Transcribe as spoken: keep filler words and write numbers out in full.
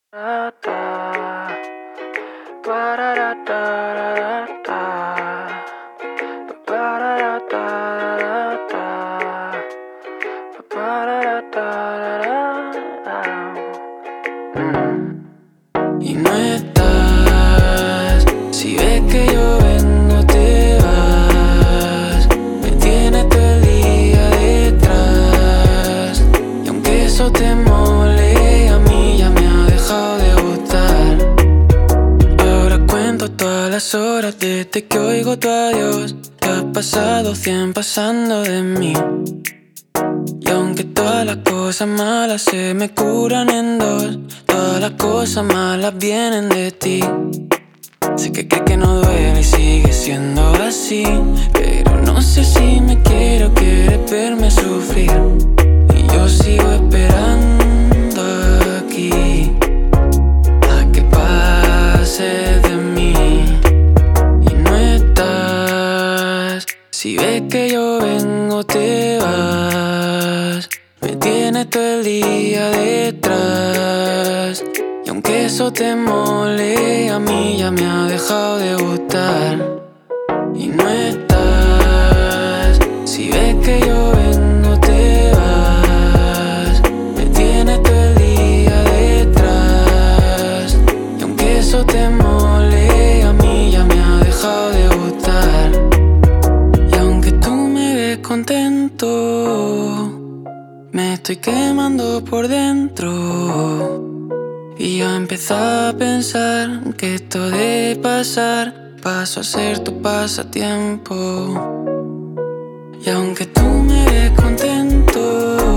Y no estás, si ves que yo vengo te vas. Me tienes todo el día detrás. Y aunque eso te mole, a mí ya me ha dejado de gustar. Ahora cuento todas las horas desde que oigo tu adiós. Te has pasado cien pasando de mí. Y aunque todas las cosas malas se me curan en dos, todas las cosas malas vienen de ti. Sé que crees que no duele y sigue siendo así, pero no sé si me quiero, quieres verme sufrir. Y yo sigo esperando aquí a que pases de mí. Y no estás, si ves que yo vengo te vas. Me tienes todo el día detrás. Y aunque eso te mole, a mí ya me ha dejado de gustar. Y no estás, si ves que yo vengo te vas. Me tienes todo el día detrás. Y aunque eso te mole, a mí ya me ha dejado de gustar. Y aunque tú me ves contento, me estoy quemando por dentro. Y ya empecé a pensar que esto de pasar pasó a ser tu pasatiempo. Y aunque tú me ves contento,